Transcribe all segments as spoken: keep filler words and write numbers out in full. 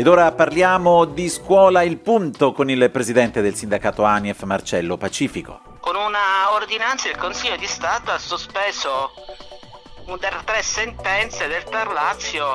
Ed ora parliamo di scuola Il Punto con il presidente del sindacato ANIEF Marcello Pacifico. Con una ordinanza il Consiglio di Stato ha sospeso tre sentenze del Tar Lazio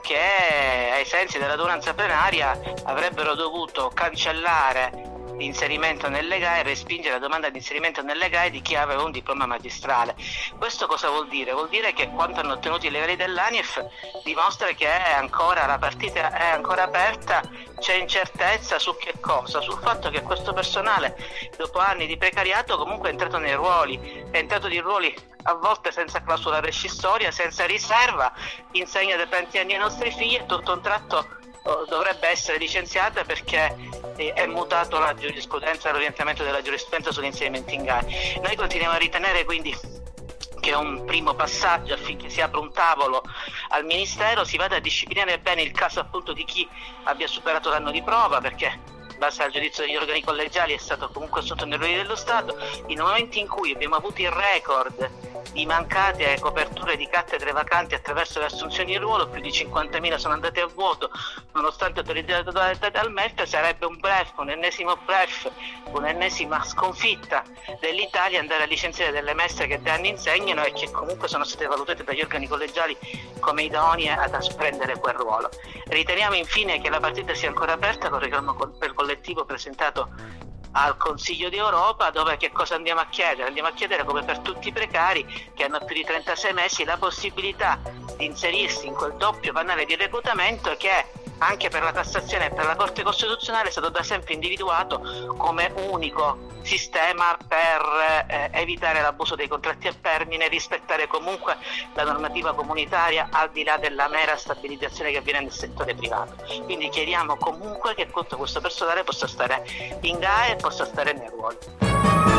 che ai sensi dell'adunanza plenaria avrebbero dovuto cancellare l'inserimento nelle G A E e respingere la domanda di inserimento nelle G A E di chi aveva un diploma magistrale. Questo cosa vuol dire? Vuol dire che quanto hanno ottenuto i legali dell'ANIEF dimostra che è ancora la partita è ancora aperta, c'è incertezza su che cosa? Sul fatto che questo personale dopo anni di precariato comunque è entrato nei ruoli, è entrato nei ruoli a volte senza clausola rescissoria, senza riserva, insegna da tanti anni ai nostri figli e tutto un tratto dovrebbe essere licenziata perché è mutato la giurisprudenza, l'orientamento della giurisprudenza sull'inserimento in G A E. Noi continuiamo a ritenere quindi che è un primo passaggio affinché si apra un tavolo al Ministero, si vada a disciplinare bene il caso appunto di chi abbia superato l'anno di prova, perché in base al giudizio degli organi collegiali è stato comunque assunto nei ruoli dello Stato. In un momento in cui abbiamo avuto il record di mancate coperture di cattedre vacanti attraverso le assunzioni in ruolo, più di cinquantamila sono andate a vuoto nonostante autorizzate dal M E F, sarebbe un bluff, un ennesimo bluff, un'ennesima sconfitta dell'Italia andare a licenziare delle maestre che da anni insegnano e che comunque sono state valutate dagli organi collegiali come idonee ad asprendere quel ruolo. Riteniamo infine che la partita sia ancora aperta con il reclamo per collettivo presentato al Consiglio d'Europa, dove che cosa andiamo a chiedere? Andiamo a chiedere, come per tutti i precari che hanno più di trentasei mesi, la possibilità di inserirsi in quel doppio panel di reclutamento che anche per la Cassazione e per la Corte Costituzionale è stato da sempre individuato come unico sistema per eh, evitare l'abuso dei contratti a termine, rispettare comunque la normativa comunitaria al di là della mera stabilizzazione che avviene nel settore privato. Quindi chiediamo comunque che tutto questo personale possa stare in G A E e possa stare nei ruoli.